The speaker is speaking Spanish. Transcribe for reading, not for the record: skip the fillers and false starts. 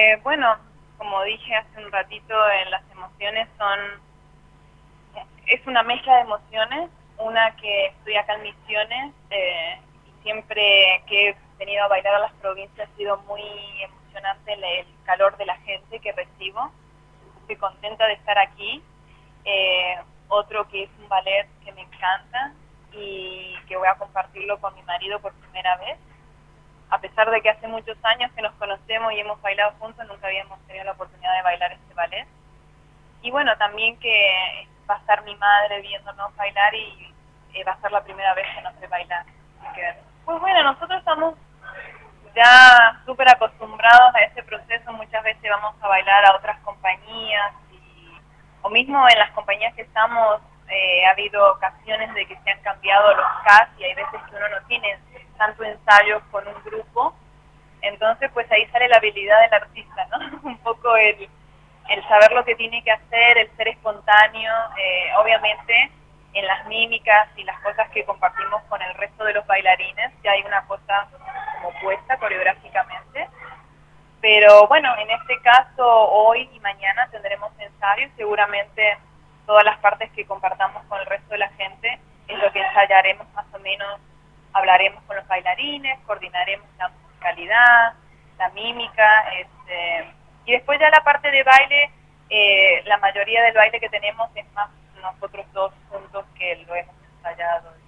Bueno, como dije hace un ratito, las emociones es una mezcla de emociones, una que estoy acá en Misiones, y siempre que he venido a bailar a las provincias ha sido muy emocionante el calor de la gente que recibo. Estoy contenta de estar aquí. Otro que es un ballet que me encanta y que voy a compartirlo con mi marido por primera vez. A pesar de que hace muchos años que nos conocemos y hemos bailado juntos, nunca habíamos tenido la oportunidad de bailar este ballet. Y bueno, también que va a estar mi madre viéndonos bailar y va a ser la primera vez que nos ve bailar. Así que, pues bueno, nosotros estamos ya súper acostumbrados a ese proceso. Muchas veces vamos a bailar a otras compañías o mismo en las compañías que estamos, ha habido ocasiones de que se han cambiado los cast y hay veces que uno no tiene tanto ensayo con un grupo. Entonces pues ahí sale la habilidad del artista, ¿no? Un poco el saber lo que tiene que hacer, el ser espontáneo, obviamente en las mímicas y las cosas que compartimos con el resto de los bailarines ya hay una cosa como puesta coreográficamente. Pero bueno, en este caso hoy y mañana tendremos ensayos, seguramente todas las partes que compartamos con el resto de la gente es lo que ensayaremos más o menos, hablaremos con los bailarines, coordinaremos la musicalidad, la mímica, y después ya la parte de baile, la mayoría del baile que tenemos es más nosotros dos juntos que lo hemos ensayado.